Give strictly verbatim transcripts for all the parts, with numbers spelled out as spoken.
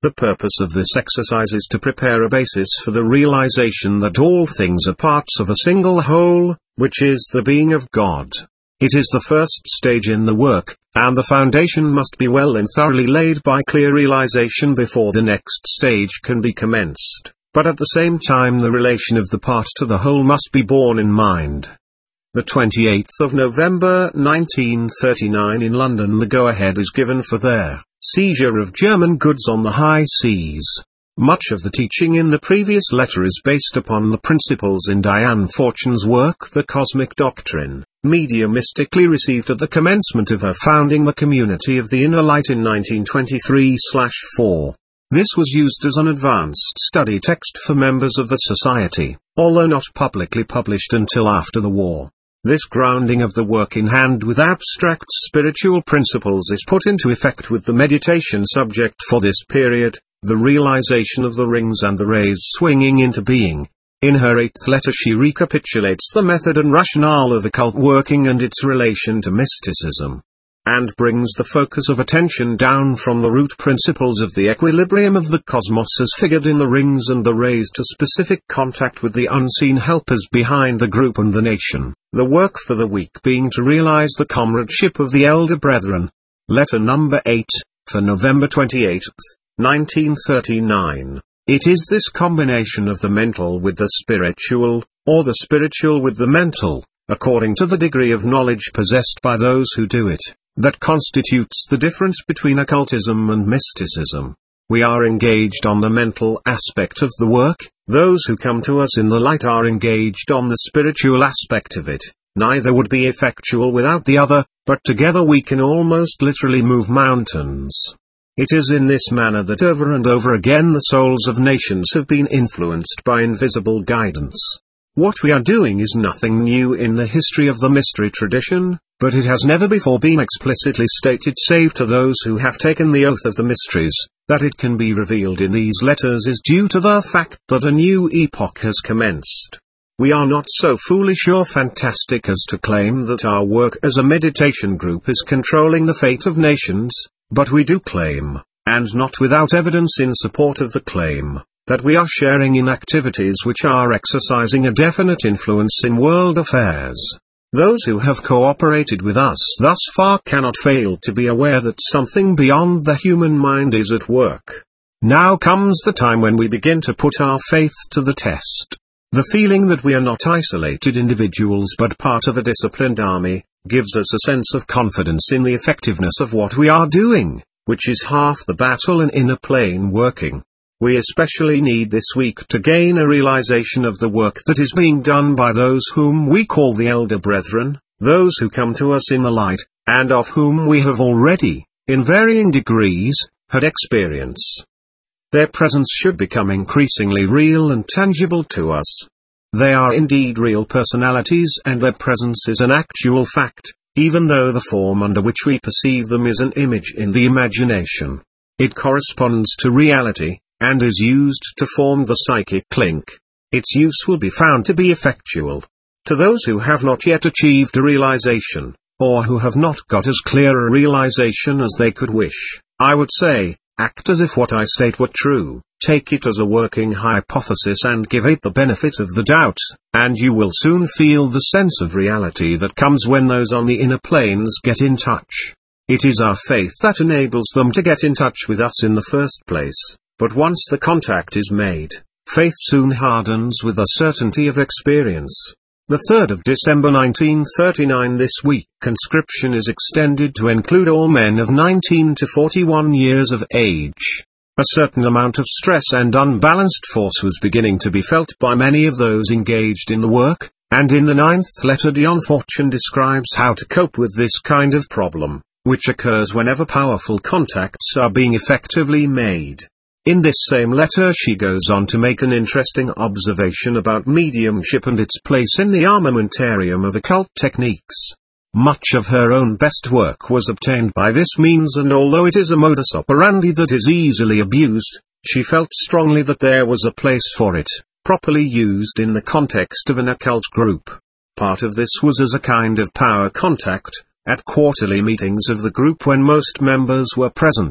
The purpose of this exercise is to prepare a basis for the realization that all things are parts of a single whole, which is the being of God. It is the first stage in the work, and the foundation must be well and thoroughly laid by clear realization before the next stage can be commenced, but at the same time the relation of the part to the whole must be borne in mind. The twenty-eighth of November nineteen thirty-nine in London the go-ahead is given for their seizure of German goods on the high seas. Much of the teaching in the previous letter is based upon the principles in Diane Fortune's work The Cosmic Doctrine, mediumistically received at the commencement of her founding the Community of the Inner Light in nineteen twenty-three four. This was used as an advanced study text for members of the Society, although not publicly published until after the war. This grounding of the work in hand with abstract spiritual principles is put into effect with the meditation subject for this period, the realization of the rings and the rays swinging into being. In her eighth letter she recapitulates the method and rationale of occult working and its relation to mysticism, and brings the focus of attention down from the root principles of the equilibrium of the cosmos as figured in the rings and the rays to specific contact with the unseen helpers behind the group and the nation, the work for the week being to realize the comradeship of the elder brethren. Letter number eight, for November twenty-eighth, nineteen thirty-nine. It is this combination of the mental with the spiritual, or the spiritual with the mental, according to the degree of knowledge possessed by those who do it, that constitutes the difference between occultism and mysticism. We are engaged on the mental aspect of the work, those who come to us in the light are engaged on the spiritual aspect of it. Neither would be effectual without the other, but together we can almost literally move mountains. It is in this manner that over and over again the souls of nations have been influenced by invisible guidance. What we are doing is nothing new in the history of the mystery tradition, but it has never before been explicitly stated save to those who have taken the oath of the mysteries. That it can be revealed in these letters is due to the fact that a new epoch has commenced. We are not so foolish or fantastic as to claim that our work as a meditation group is controlling the fate of nations, but we do claim, and not without evidence in support of the claim, that we are sharing in activities which are exercising a definite influence in world affairs. Those who have cooperated with us thus far cannot fail to be aware that something beyond the human mind is at work. Now comes the time when we begin to put our faith to the test. The feeling that we are not isolated individuals but part of a disciplined army, gives us a sense of confidence in the effectiveness of what we are doing, which is half the battle in inner plane working. We especially need this week to gain a realization of the work that is being done by those whom we call the elder brethren, those who come to us in the light, and of whom we have already, in varying degrees, had experience. Their presence should become increasingly real and tangible to us. They are indeed real personalities and their presence is an actual fact, even though the form under which we perceive them is an image in the imagination. It corresponds to reality, and is used to form the psychic link. Its use will be found to be effectual. To those who have not yet achieved a realization, or who have not got as clear a realization as they could wish, I would say, act as if what I state were true, take it as a working hypothesis and give it the benefit of the doubt, and you will soon feel the sense of reality that comes when those on the inner planes get in touch. It is our faith that enables them to get in touch with us in the first place. But once the contact is made, faith soon hardens with the certainty of experience. The third of December nineteen thirty-nine. This week conscription is extended to include all men of nineteen to forty-one years of age. A certain amount of stress and unbalanced force was beginning to be felt by many of those engaged in the work, and in the ninth letter Diane Fortune describes how to cope with this kind of problem, which occurs whenever powerful contacts are being effectively made. In this same letter she goes on to make an interesting observation about mediumship and its place in the armamentarium of occult techniques. Much of her own best work was obtained by this means, and although it is a modus operandi that is easily abused, she felt strongly that there was a place for it, properly used in the context of an occult group. Part of this was as a kind of power contact, at quarterly meetings of the group when most members were present.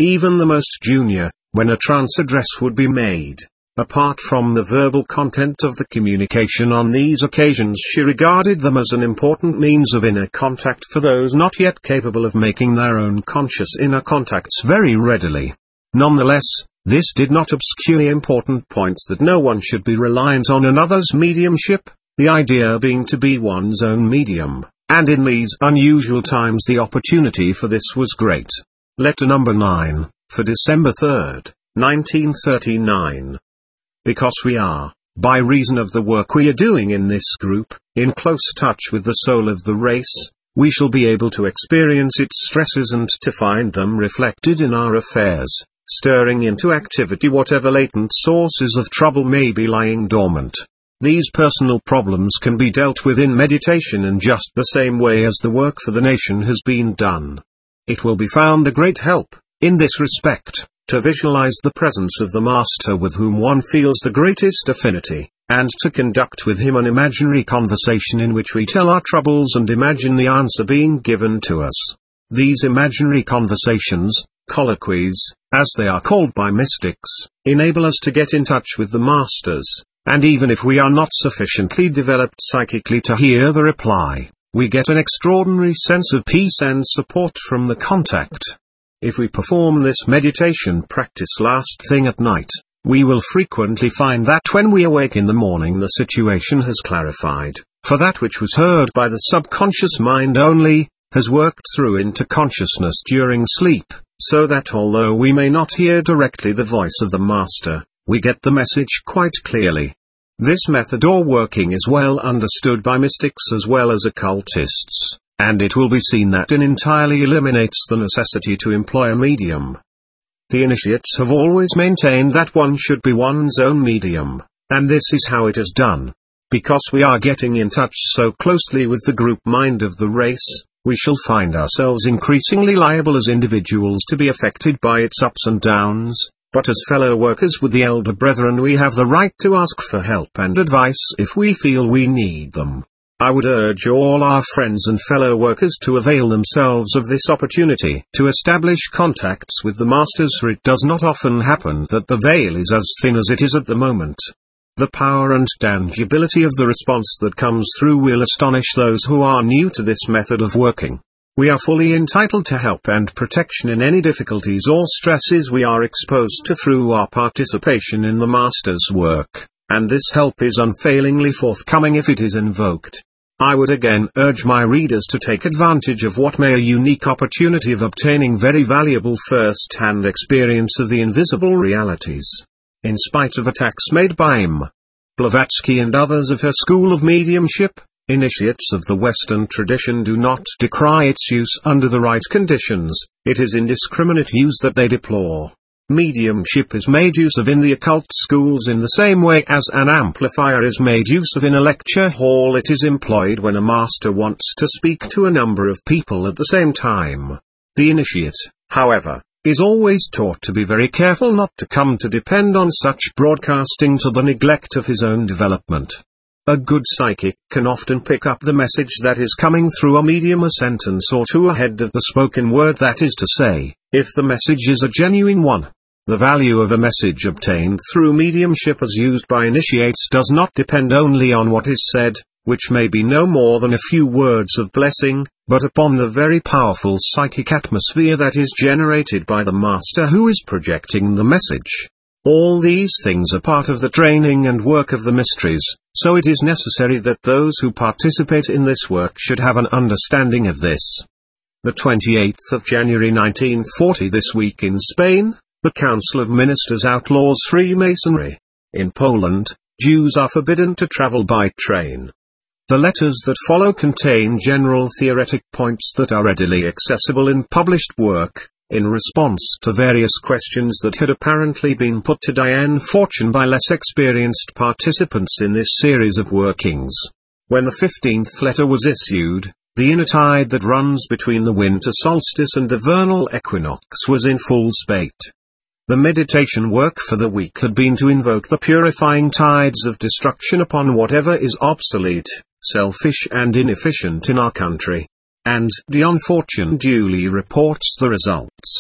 even the most junior, when a trance address would be made. Apart from the verbal content of the communication on these occasions, she regarded them as an important means of inner contact for those not yet capable of making their own conscious inner contacts very readily. Nonetheless, this did not obscure the important points that no one should be reliant on another's mediumship, the idea being to be one's own medium, and in these unusual times the opportunity for this was great. Letter number nine, for December third, nineteen thirty-nine. Because we are, by reason of the work we are doing in this group, in close touch with the soul of the race, we shall be able to experience its stresses and to find them reflected in our affairs, stirring into activity whatever latent sources of trouble may be lying dormant. These personal problems can be dealt with in meditation in just the same way as the work for the nation has been done. It will be found a great help, in this respect, to visualize the presence of the Master with whom one feels the greatest affinity, and to conduct with him an imaginary conversation in which we tell our troubles and imagine the answer being given to us. These imaginary conversations, colloquies, as they are called by mystics, enable us to get in touch with the Masters, and even if we are not sufficiently developed psychically to hear the reply, we get an extraordinary sense of peace and support from the contact. If we perform this meditation practice last thing at night, we will frequently find that when we awake in the morning the situation has clarified, for that which was heard by the subconscious mind only, has worked through into consciousness during sleep, so that although we may not hear directly the voice of the Master, we get the message quite clearly. This method or working is well understood by mystics as well as occultists, and it will be seen that it entirely eliminates the necessity to employ a medium. The initiates have always maintained that one should be one's own medium, and this is how it is done. Because we are getting in touch so closely with the group mind of the race, we shall find ourselves increasingly liable as individuals to be affected by its ups and downs, but as fellow workers with the elder brethren we have the right to ask for help and advice if we feel we need them. I would urge all our friends and fellow workers to avail themselves of this opportunity to establish contacts with the Masters, for it does not often happen that the veil is as thin as it is at the moment. The power and tangibility of the response that comes through will astonish those who are new to this method of working. We are fully entitled to help and protection in any difficulties or stresses we are exposed to through our participation in the Master's work, and this help is unfailingly forthcoming if it is invoked. I would again urge my readers to take advantage of what may be a unique opportunity of obtaining very valuable first-hand experience of the invisible realities. In spite of attacks made by M. Blavatsky and others of her school of mediumship, initiates of the Western tradition do not decry its use under the right conditions. It is indiscriminate use that they deplore. Mediumship is made use of in the occult schools in the same way as an amplifier is made use of in a lecture hall. It is employed when a master wants to speak to a number of people at the same time. The initiate, however, is always taught to be very careful not to come to depend on such broadcasting to the neglect of his own development. A good psychic can often pick up the message that is coming through a medium a sentence or two ahead of the spoken word, that is to say, if the message is a genuine one. The value of a message obtained through mediumship as used by initiates does not depend only on what is said, which may be no more than a few words of blessing, but upon the very powerful psychic atmosphere that is generated by the master who is projecting the message. All these things are part of the training and work of the mysteries, so it is necessary that those who participate in this work should have an understanding of this. The twenty-eighth of January nineteen forty, this week in Spain, the Council of Ministers outlaws Freemasonry. In Poland, Jews are forbidden to travel by train. The letters that follow contain general theoretic points that are readily accessible in published work, in response to various questions that had apparently been put to Diane Fortune by less experienced participants in this series of workings. When the fifteenth letter was issued, the inner tide that runs between the winter solstice and the vernal equinox was in full spate. The meditation work for the week had been to invoke the purifying tides of destruction upon whatever is obsolete, selfish and inefficient in our country. And Diane Fortune duly reports the results.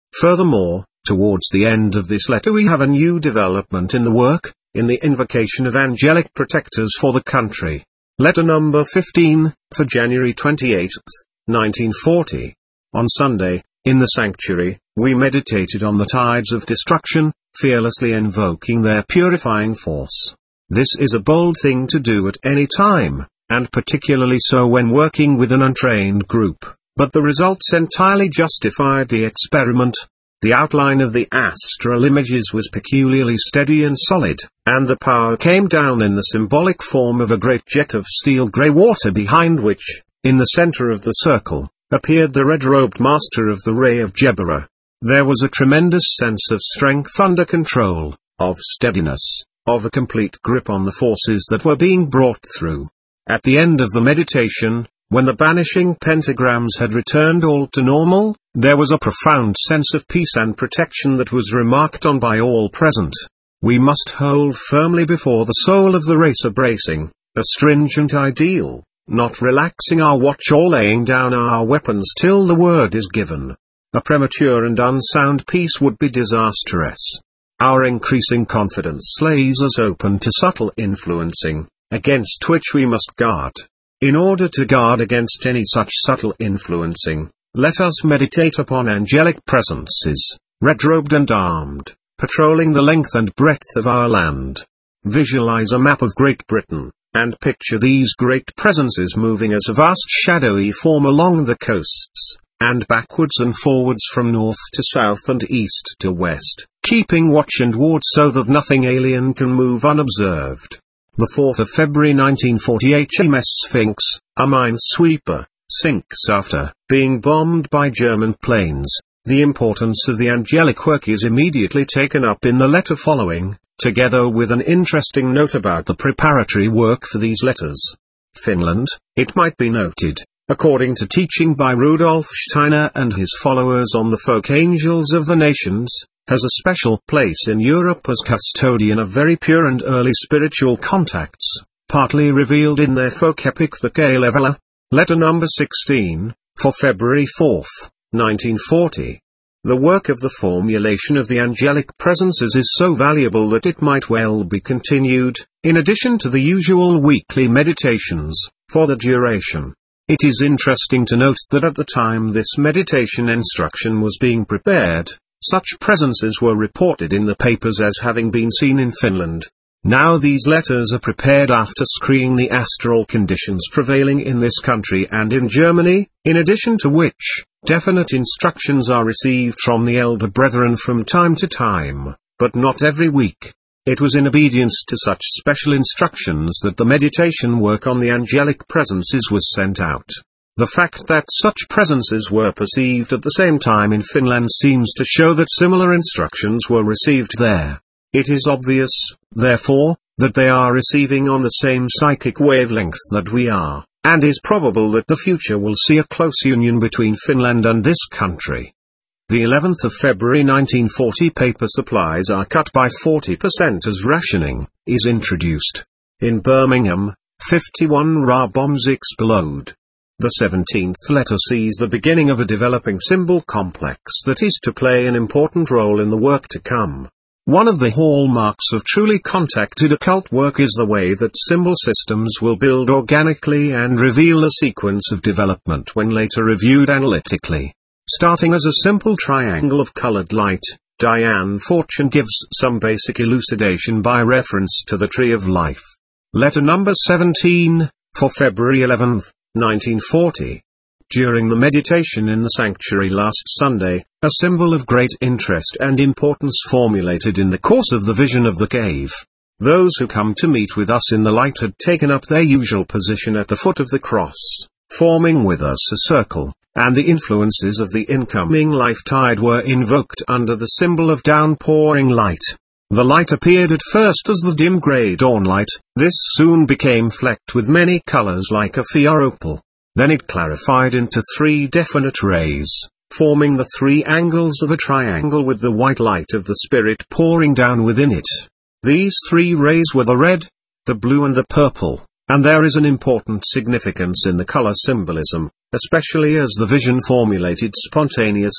Furthermore, towards the end of this letter we have a new development in the work, in the invocation of angelic protectors for the country. Letter number fifteen, for January twenty-eighth, nineteen forty. On Sunday, in the sanctuary, we meditated on the tides of destruction, fearlessly invoking their purifying force. This is a bold thing to do at any time, and particularly so when working with an untrained group, but the results entirely justified the experiment. The outline of the astral images was peculiarly steady and solid, and the power came down in the symbolic form of a great jet of steel grey water behind which, in the center of the circle, appeared the red-robed master of the Ray of Jebera. There was a tremendous sense of strength under control, of steadiness, of a complete grip on the forces that were being brought through. At the end of the meditation, when the banishing pentagrams had returned all to normal, there was a profound sense of peace and protection that was remarked on by all present. We must hold firmly before the soul of the race a bracing, a stringent ideal, not relaxing our watch or laying down our weapons till the word is given. A premature and unsound peace would be disastrous. Our increasing confidence lays us open to subtle influencing, against which we must guard. In order to guard against any such subtle influencing, let us meditate upon angelic presences, red-robed and armed, patrolling the length and breadth of our land. Visualize a map of Great Britain, and picture these great presences moving as a vast shadowy form along the coasts, and backwards and forwards from north to south and east to west, keeping watch and ward so that nothing alien can move unobserved. The fourth of February nineteen forty H M S Sphinx, a minesweeper, sinks after being bombed by German planes. The importance of the angelic work is immediately taken up in the letter following, together with an interesting note about the preparatory work for these letters. Finland, it might be noted, according to teaching by Rudolf Steiner and his followers on the folk angels of the nations, has a special place in Europe as custodian of very pure and early spiritual contacts, partly revealed in their folk epic the Kalevala. Letter number sixteen, for February fourth, nineteen forty. The work of the formulation of the angelic presences is so valuable that it might well be continued, in addition to the usual weekly meditations, for the duration. It is interesting to note that at the time this meditation instruction was being prepared, such presences were reported in the papers as having been seen in Finland. Now these letters are prepared after screening the astral conditions prevailing in this country and in Germany, in addition to which, definite instructions are received from the elder brethren from time to time, but not every week. It was in obedience to such special instructions that the meditation work on the angelic presences was sent out. The fact that such presences were perceived at the same time in Finland seems to show that similar instructions were received there. It is obvious, therefore, that they are receiving on the same psychic wavelength that we are, and is probable that the future will see a close union between Finland and this country. The eleventh of February nineteen forty paper supplies are cut by forty percent as rationing is introduced. In Birmingham, fifty-one Ra bombs explode. The seventeenth letter sees the beginning of a developing symbol complex that is to play an important role in the work to come. One of the hallmarks of truly contacted occult work is the way that symbol systems will build organically and reveal a sequence of development when later reviewed analytically. Starting as a simple triangle of colored light, Diane Fortune gives some basic elucidation by reference to the Tree of Life. Letter number seventeen, for February eleventh, nineteen forty. During the meditation in the sanctuary last Sunday, a symbol of great interest and importance formulated in the course of the vision of the cave. Those who come to meet with us in the light had taken up their usual position at the foot of the cross, forming with us a circle, and the influences of the incoming life tide were invoked under the symbol of downpouring light. The light appeared at first as the dim grey dawnlight. This soon became flecked with many colors like a fire opal. Then it clarified into three definite rays, forming the three angles of a triangle with the white light of the Spirit pouring down within it. These three rays were the red, the blue and the purple, and there is an important significance in the color symbolism, especially as the vision formulated spontaneously,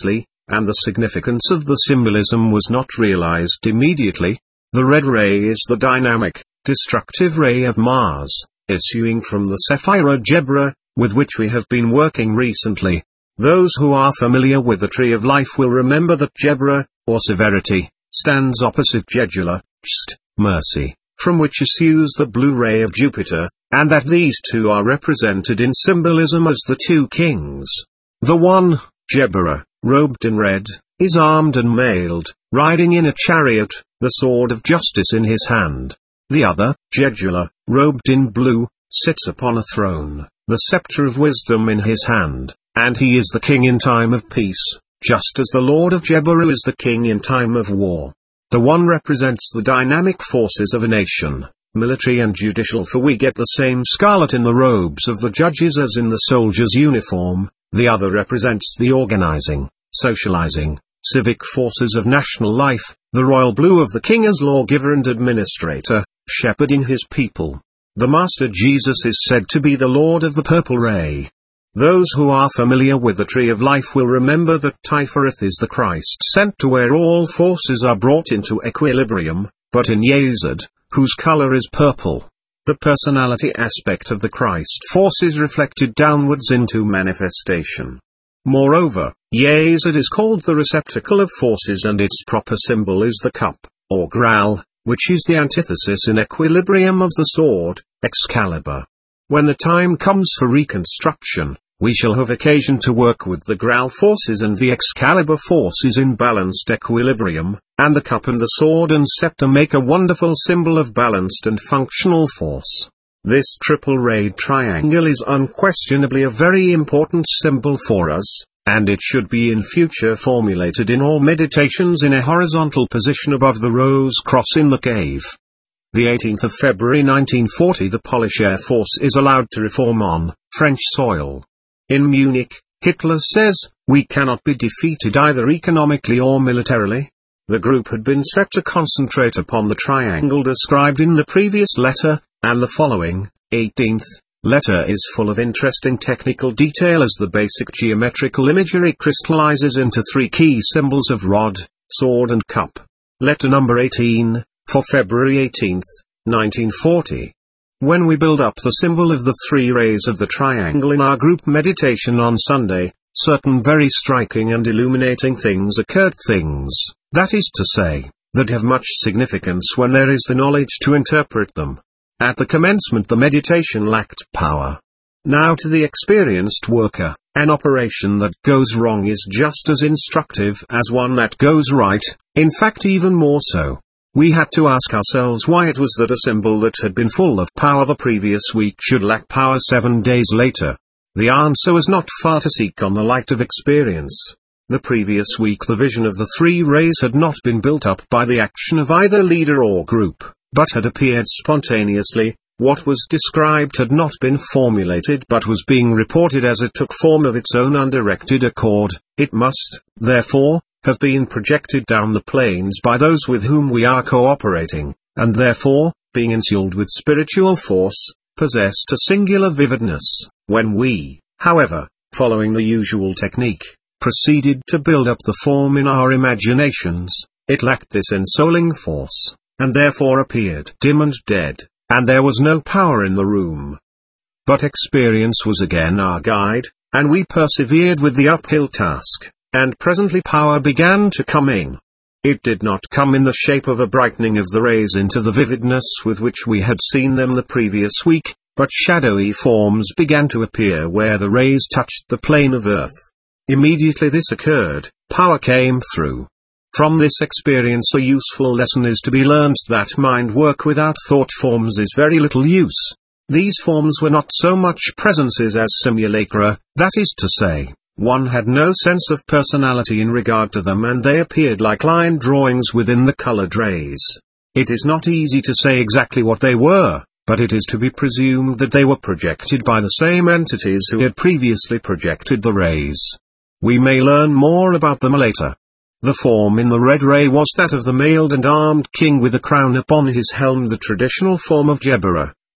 and the significance of the symbolism was not realized immediately. The red ray is the dynamic, destructive ray of Mars, issuing from the Sephira Jebra, with which we have been working recently. Those who are familiar with the Tree of Life will remember that Jebra, or severity, stands opposite Jedula, St, mercy, from which issues the blue ray of Jupiter, and that these two are represented in symbolism as the two kings. The one, Jebra, robed in red, is armed and mailed, riding in a chariot, the sword of justice in his hand. The other, Jedula, robed in blue, sits upon a throne, the scepter of wisdom in his hand, and he is the king in time of peace, just as the Lord of Jebra is the king in time of war. The one represents the dynamic forces of a nation, military and judicial, for we get the same scarlet in the robes of the judges as in the soldier's uniform. The other represents the organizing, socializing, civic forces of national life, the royal blue of the king as lawgiver and administrator, shepherding his people. The Master Jesus is said to be the Lord of the purple ray. Those who are familiar with the Tree of Life will remember that Tifereth is the Christ sent to where all forces are brought into equilibrium, but in Yesod, whose color is purple, the personality aspect of the Christ force is reflected downwards into manifestation. Moreover, Yesod is called the receptacle of forces, and its proper symbol is the cup, or Graal, which is the antithesis in equilibrium of the sword, Excalibur. When the time comes for reconstruction, we shall have occasion to work with the Graal forces and the Excalibur forces in balanced equilibrium, and the cup and the sword and scepter make a wonderful symbol of balanced and functional force. This triple-rayed triangle is unquestionably a very important symbol for us, and it should be in future formulated in all meditations in a horizontal position above the rose cross in the cave. The eighteenth of February nineteen forty, the Polish Air Force is allowed to reform on French soil. In Munich, Hitler says, "We cannot be defeated either economically or militarily." The group had been set to concentrate upon the triangle described in the previous letter, and the following, eighteenth, letter is full of interesting technical detail as the basic geometrical imagery crystallizes into three key symbols of rod, sword and cup. Letter number eighteen, for February eighteenth, nineteen forty. When we build up the symbol of the three rays of the triangle in our group meditation on Sunday, certain very striking and illuminating things occurred, things, that is to say, that have much significance when there is the knowledge to interpret them. At the commencement the meditation lacked power. Now to the experienced worker, an operation that goes wrong is just as instructive as one that goes right, in fact even more so. We had to ask ourselves why it was that a symbol that had been full of power the previous week should lack power seven days later. The answer was not far to seek on the light of experience. The previous week the vision of the three rays had not been built up by the action of either leader or group, but had appeared spontaneously. What was described had not been formulated but was being reported as it took form of its own undirected accord. It must, therefore, have been projected down the planes by those with whom we are cooperating, and therefore, being insured with spiritual force, possessed a singular vividness. When we, however, following the usual technique, proceeded to build up the form in our imaginations, it lacked this ensouling force, and therefore appeared dim and dead, and there was no power in the room. But experience was again our guide, and we persevered with the uphill task. And presently power began to come in. It did not come in the shape of a brightening of the rays into the vividness with which we had seen them the previous week, but shadowy forms began to appear where the rays touched the plane of earth. Immediately this occurred, power came through. From this experience a useful lesson is to be learnt that mind work without thought forms is very little use. These forms were not so much presences as simulacra, that is to say, one had no sense of personality in regard to them and they appeared like line drawings within the colored rays. It is not easy to say exactly what they were, but it is to be presumed that they were projected by the same entities who had previously projected the rays. We may learn more about them later. The form in the red ray was that of the mailed and armed king with a crown upon his helm, the traditional form of Jebra,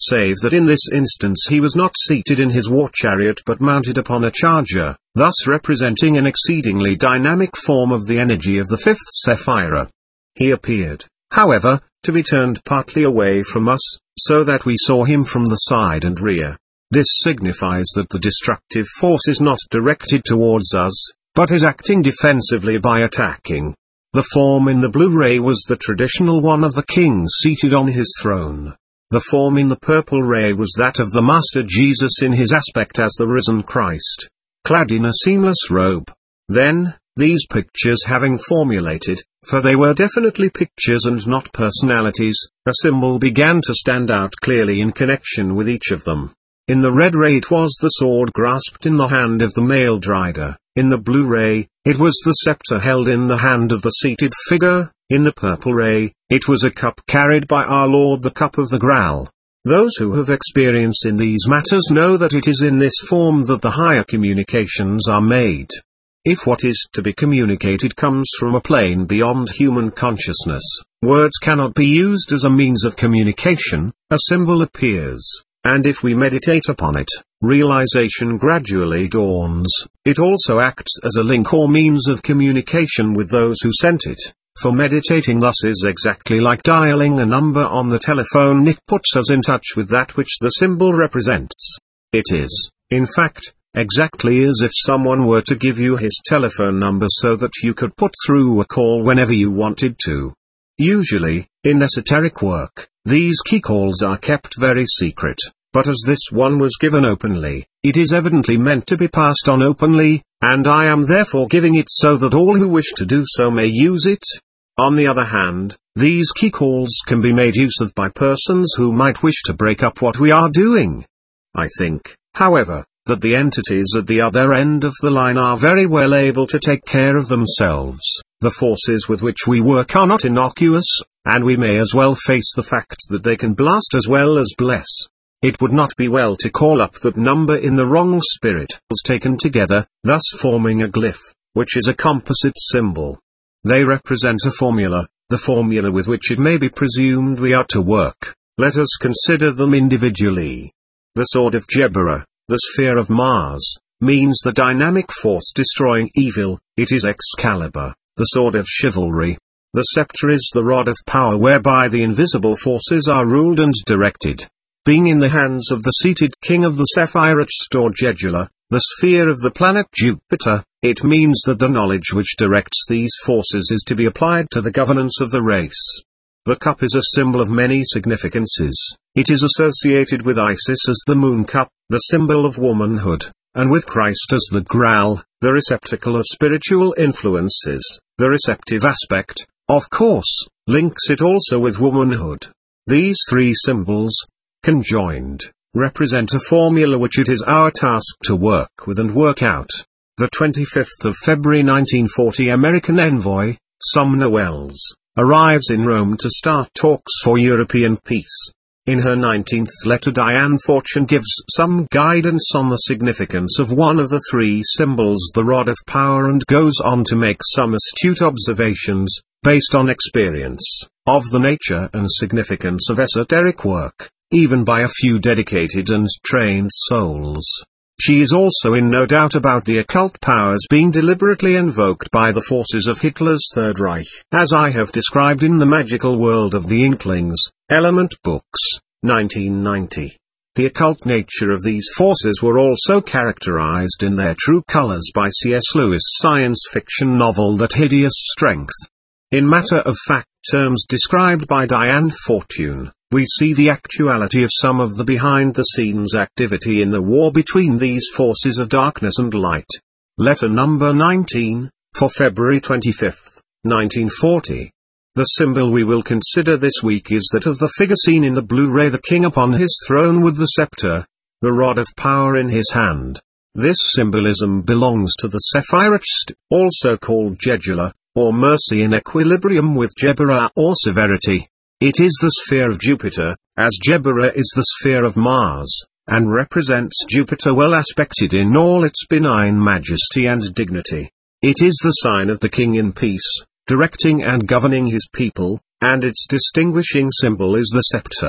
save that in this instance he was not seated in his war chariot but mounted upon a charger, thus representing an exceedingly dynamic form of the energy of the fifth Sephirah. He appeared, however, to be turned partly away from us, so that we saw him from the side and rear. This signifies that the destructive force is not directed towards us, but is acting defensively by attacking. The form in the blue ray was the traditional one of the king seated on his throne. The form in the purple ray was that of the Master Jesus in his aspect as the risen Christ, clad in a seamless robe. Then, these pictures having formulated, for they were definitely pictures and not personalities, a symbol began to stand out clearly in connection with each of them. In the red ray it was the sword grasped in the hand of the male rider, in the blue ray, it was the scepter held in the hand of the seated figure, in the purple ray, it was a cup carried by our Lord, the cup of the Graal. Those who have experience in these matters know that it is in this form that the higher communications are made. If what is to be communicated comes from a plane beyond human consciousness, words cannot be used as a means of communication, a symbol appears, and if we meditate upon it, realization gradually dawns. It also acts as a link or means of communication with those who sent it, for meditating thus is exactly like dialing a number on the telephone. It puts us in touch with that which the symbol represents. It is, in fact, exactly as if someone were to give you his telephone number so that you could put through a call whenever you wanted to. Usually, in esoteric work, these key calls are kept very secret, but as this one was given openly, it is evidently meant to be passed on openly, and I am therefore giving it so that all who wish to do so may use it. On the other hand, these key calls can be made use of by persons who might wish to break up what we are doing. I think, however, that the entities at the other end of the line are very well able to take care of themselves. The forces with which we work are not innocuous, and we may as well face the fact that they can blast as well as bless. It would not be well to call up that number in the wrong spirit, was taken together, thus forming a glyph, which is a composite symbol. They represent a formula, the formula with which it may be presumed we are to work. Let us consider them individually. The sword of Jebera, the sphere of Mars, means the dynamic force destroying evil. It is Excalibur, the sword of chivalry. The scepter is the rod of power whereby the invisible forces are ruled and directed. Being in the hands of the seated king of the Sephirot or Jedula, the sphere of the planet Jupiter, it means that the knowledge which directs these forces is to be applied to the governance of the race. The cup is a symbol of many significances. It is associated with Isis as the moon cup, the symbol of womanhood, and with Christ as the Graal, the receptacle of spiritual influences. The receptive aspect, of course, links it also with womanhood. These three symbols, conjoined, represent a formula which it is our task to work with and work out. The twenty-fifth of February nineteen forty American envoy, Sumner Welles, arrives in Rome to start talks for European peace. In her nineteenth letter Diane Fortune gives some guidance on the significance of one of the three symbols, the rod of power, and goes on to make some astute observations, based on experience, of the nature and significance of esoteric work, even by a few dedicated and trained souls. She is also in no doubt about the occult powers being deliberately invoked by the forces of Hitler's Third Reich, as I have described in The Magical World of the Inklings, Element Books, nineteen ninety. The occult nature of these forces were also characterized in their true colors by C S Lewis' science fiction novel That Hideous Strength. In matter-of-fact terms described by Diane Fortune, we see the actuality of some of the behind-the-scenes activity in the war between these forces of darkness and light. Letter number nineteen, for February twenty-fifth, nineteen forty. The symbol we will consider this week is that of the figure seen in the blue ray, the king upon his throne with the scepter, the rod of power in his hand. This symbolism belongs to the Sephirot, also called Jedula, or mercy in equilibrium with Jebera or severity. It is the sphere of Jupiter, as Jebera is the sphere of Mars, and represents Jupiter well aspected in all its benign majesty and dignity. It is the sign of the king in peace, directing and governing his people, and its distinguishing symbol is the scepter.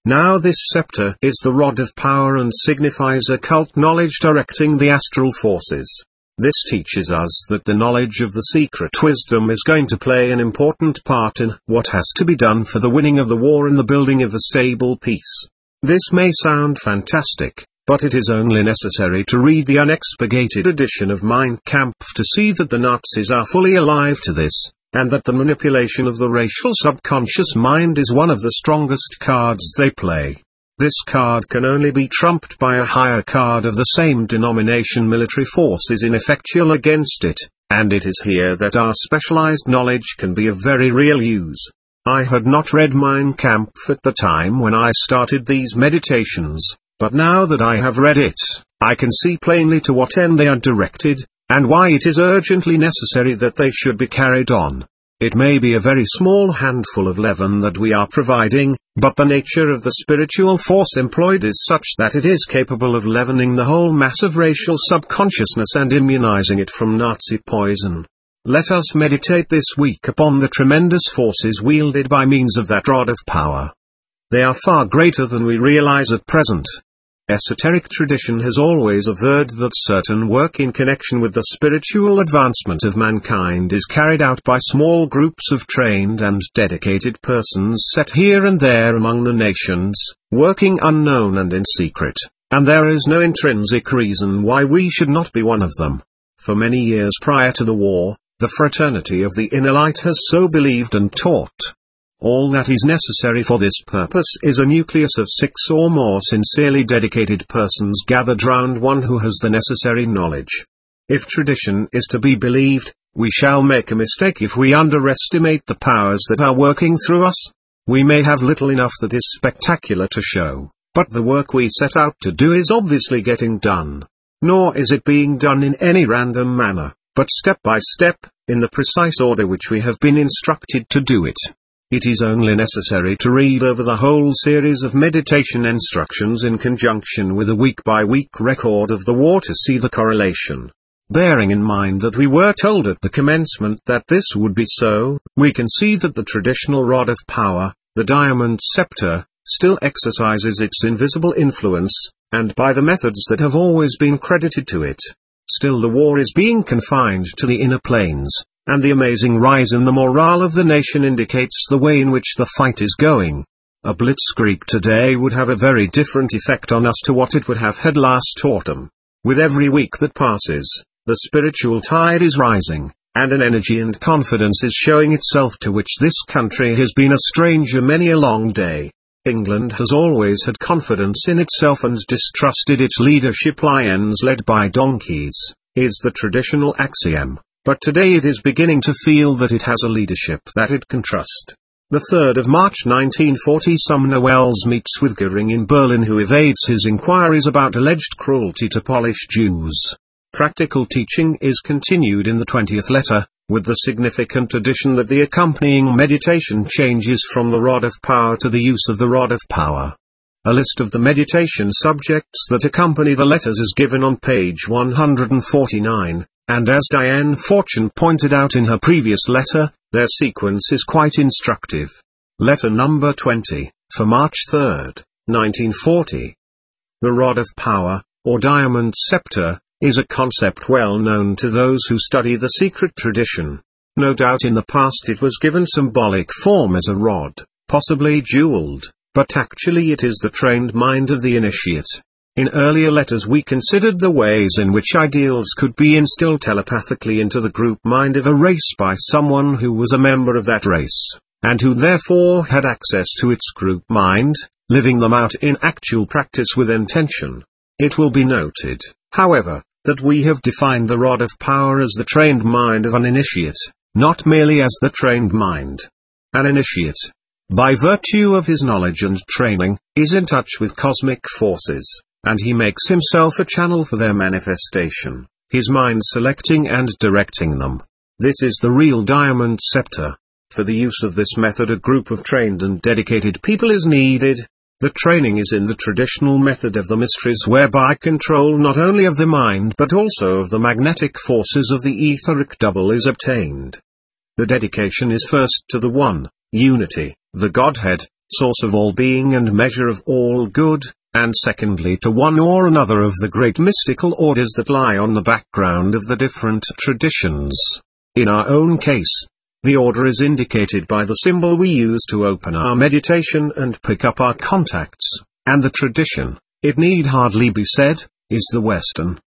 Now this scepter is the rod of power and signifies occult knowledge directing the astral forces. This teaches us that the knowledge of the secret wisdom is going to play an important part in what has to be done for the winning of the war and the building of a stable peace. This may sound fantastic, but it is only necessary to read the unexpurgated edition of Mein Kampf to see that the Nazis are fully alive to this, and that the manipulation of the racial subconscious mind is one of the strongest cards they play. This card can only be trumped by a higher card of the same denomination. Military force is ineffectual against it, and it is here that our specialized knowledge can be of very real use. I had not read Mein Kampf at the time when I started these meditations, but now that I have read it, I can see plainly to what end they are directed, and why it is urgently necessary that they should be carried on. It may be a very small handful of leaven that we are providing, but the nature of the spiritual force employed is such that it is capable of leavening the whole mass of racial subconsciousness and immunizing it from Nazi poison. Let us meditate this week upon the tremendous forces wielded by means of that rod of power. They are far greater than we realize at present. Esoteric tradition has always averred that certain work in connection with the spiritual advancement of mankind is carried out by small groups of trained and dedicated persons set here and there among the nations, working unknown and in secret, and there is no intrinsic reason why we should not be one of them. For many years prior to the war, the fraternity of the inner light has so believed and taught. All that is necessary for this purpose is a nucleus of six or more sincerely dedicated persons gathered round one who has the necessary knowledge. If tradition is to be believed, we shall make a mistake if we underestimate the powers that are working through us. We may have little enough that is spectacular to show, but the work we set out to do is obviously getting done. Nor is it being done in any random manner, but step by step, in the precise order which we have been instructed to do it. It is only necessary to read over the whole series of meditation instructions in conjunction with a week-by-week record of the war to see the correlation. Bearing in mind that we were told at the commencement that this would be so, we can see that the traditional rod of power, the diamond scepter, still exercises its invisible influence, and by the methods that have always been credited to it. Still the war is being confined to the inner planes, and the amazing rise in the morale of the nation indicates the way in which the fight is going. A blitzkrieg today would have a very different effect on us to what it would have had last autumn. With every week that passes, the spiritual tide is rising, and an energy and confidence is showing itself to which this country has been a stranger many a long day. England has always had confidence in itself and distrusted its leadership. Lions led by donkeys is the traditional axiom. But today it is beginning to feel that it has a leadership that it can trust. The third of March nineteen forty, Sumner Welles meets with Goering in Berlin, who evades his inquiries about alleged cruelty to Polish Jews. Practical teaching is continued in the twentieth letter, with the significant addition that the accompanying meditation changes from the rod of power to the use of the rod of power. A list of the meditation subjects that accompany the letters is given on page one hundred forty-nine. And as Diane Fortune pointed out in her previous letter, their sequence is quite instructive. Letter number twenty, for March third, nineteen forty. The rod of power, or diamond scepter, is a concept well known to those who study the secret tradition. No doubt in the past it was given symbolic form as a rod, possibly jeweled, but actually it is the trained mind of the initiate. In earlier letters we considered the ways in which ideals could be instilled telepathically into the group mind of a race by someone who was a member of that race, and who therefore had access to its group mind, living them out in actual practice with intention. It will be noted, however, that we have defined the rod of power as the trained mind of an initiate, not merely as the trained mind. An initiate, by virtue of his knowledge and training, is in touch with cosmic forces, and he makes himself a channel for their manifestation, his mind selecting and directing them. This is the real diamond scepter. For the use of this method a group of trained and dedicated people is needed. The training is in the traditional method of the mysteries, whereby control not only of the mind but also of the magnetic forces of the etheric double is obtained. The dedication is first to the One, Unity, the Godhead, source of all being and measure of all good, and secondly to one or another of the great mystical orders that lie on the background of the different traditions. In our own case, the order is indicated by the symbol we use to open our meditation and pick up our contacts, and the tradition, it need hardly be said, is the Western.